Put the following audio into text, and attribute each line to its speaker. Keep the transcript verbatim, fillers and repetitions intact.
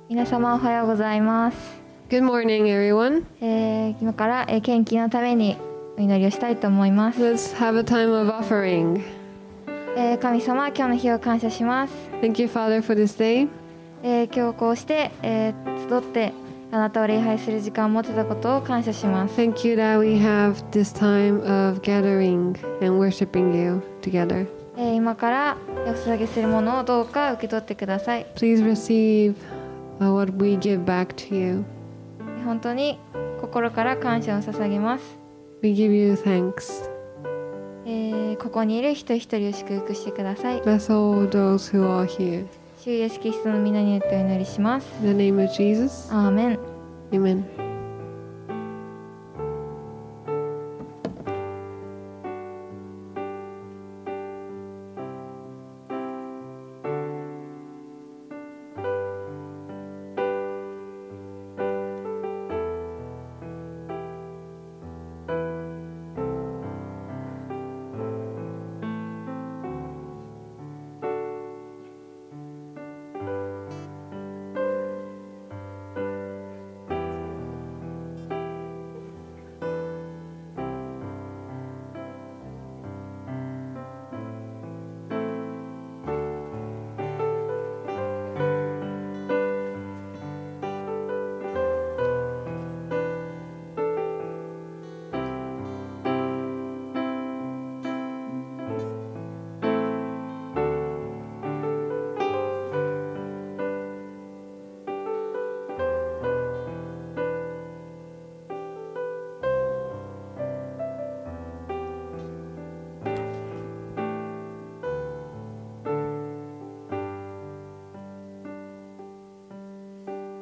Speaker 1: 皆様おはようございます。
Speaker 2: Good morning, everyone.
Speaker 1: えー、今から、えー、献金のためにお祈りをしたいと思います。
Speaker 2: Let's have a time of offering.
Speaker 1: えー、神様、今日の日を感謝します。
Speaker 2: Thank you, Father, for this day.
Speaker 1: えー、今日こうして、えー、集ってあなたを礼拝する時間を持てたことを感謝します。
Speaker 2: Thank you that we have this time of gathering and worshiping you together.
Speaker 1: えー、今からお捧げするものをどうか受け取ってください。
Speaker 2: Please receive uh, what we give back to you.
Speaker 1: 本当に心から感謝を捧げます。
Speaker 2: We give you thanks.
Speaker 1: えー、ここにいる人一人を祝福してください。
Speaker 2: Bless all those who are here.
Speaker 1: 主イエスキリストの皆によってお祈りします。
Speaker 2: In the name of Jesus.
Speaker 1: アーメン。
Speaker 2: Amen.